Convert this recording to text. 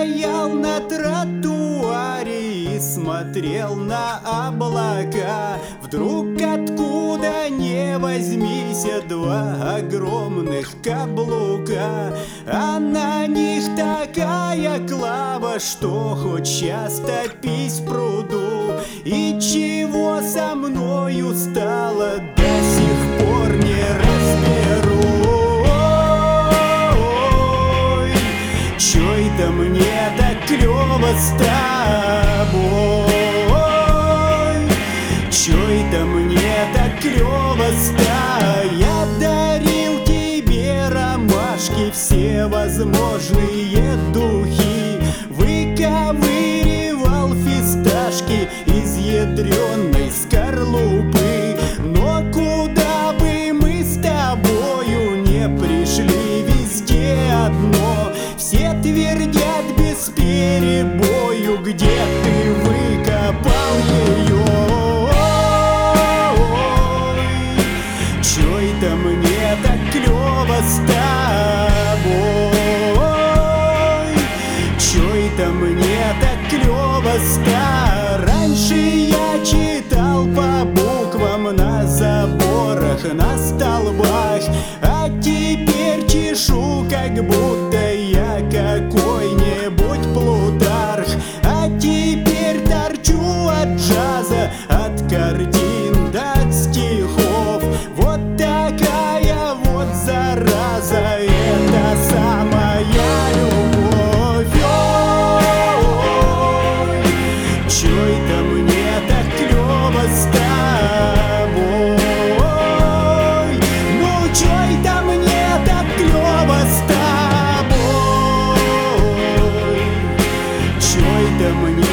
стоял на тротуаре и смотрел на облака. Вдруг откуда не возьмись два огромных каблука, а на них такая клава, что хоть сейчас топись в пруду. И чего со мною стало, до сих пор не разберу. Ой, чё это мне так клёво с тобой? Чё это мне так клёво с тобой? Я дарил тебе ромашки, все возможные духи, выковыривал фисташки из ядрёной скорлупы. Но куда бы мы с тобою не пришли, везде одно: все твердят без перебою, где ты выкопал ее. Чё это мне так клёво с тобой? Чё это мне так клёво с тобой? Раньше я читал по буквам на заборах, на столбах, а теперь чешу, как будто я какой-нибудь Плутарх. А теперь торчу от джаза, от картин до стихов. Вот такая вот зараза, это самая любовь. Ой, чё это мне так клёво с тобой? Ну чё это мне так клёво с тобой? Чё это мне